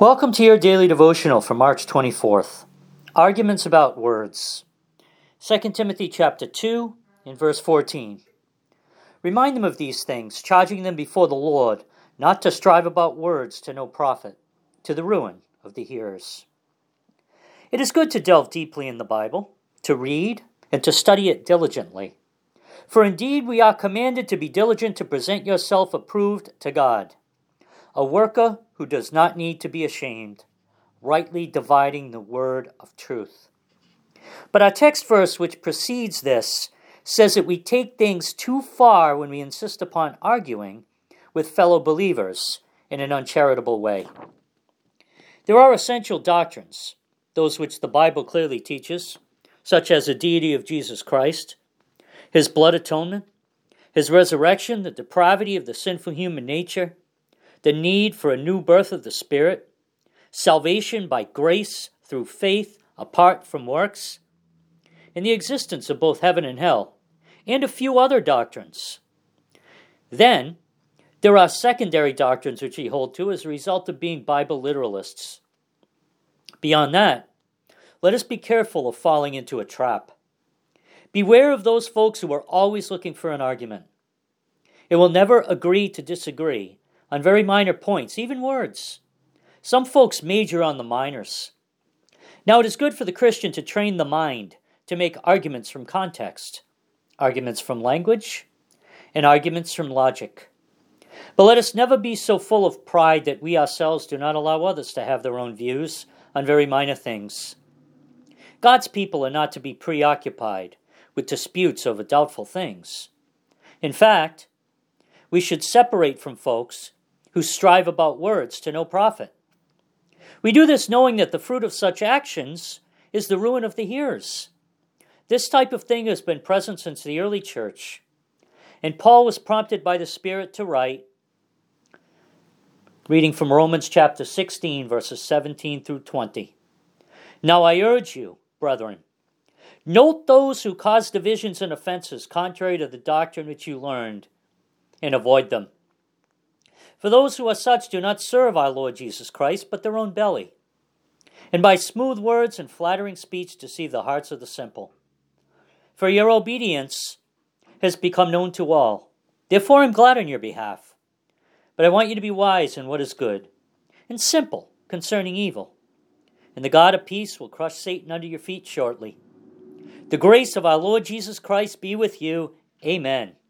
Welcome to your daily devotional for March 24th. Arguments about words. 2 Timothy chapter 2 and verse 14. Remind them of these things, charging them before the Lord, not to strive about words to no profit, to the ruin of the hearers. It is good to delve deeply in the Bible, to read, and to study it diligently. For indeed we are commanded to be diligent to present yourself approved to God, a worker who does not need to be ashamed, rightly dividing the word of truth. But our text verse which precedes this says that we take things too far when we insist upon arguing with fellow believers in an uncharitable way. There are essential doctrines, those which the Bible clearly teaches, such as the deity of Jesus Christ, his blood atonement, his resurrection, the depravity of the sinful human nature, the need for a new birth of the Spirit, salvation by grace through faith apart from works, and the existence of both heaven and hell, and a few other doctrines. Then, there are secondary doctrines which we hold to as a result of being Bible literalists. Beyond that, let us be careful of falling into a trap. Beware of those folks who are always looking for an argument. It will never agree to disagree on very minor points, even words. Some folks major on the minors. Now, it is good for the Christian to train the mind to make arguments from context, arguments from language, and arguments from logic. But let us never be so full of pride that we ourselves do not allow others to have their own views on very minor things. God's people are not to be preoccupied with disputes over doubtful things. In fact, we should separate from folks who strive about words to no profit. We do this knowing that the fruit of such actions is the ruin of the hearers. This type of thing has been present since the early church, and Paul was prompted by the Spirit to write, reading from Romans chapter 16, verses 17 through 20. Now I urge you, brethren, note those who cause divisions and offenses contrary to the doctrine which you learned, and avoid them. For those who are such do not serve our Lord Jesus Christ, but their own belly, and by smooth words and flattering speech deceive the hearts of the simple. For your obedience has become known to all. Therefore I am glad on your behalf. But I want you to be wise in what is good, and simple concerning evil. And the God of peace will crush Satan under your feet shortly. The grace of our Lord Jesus Christ be with you. Amen.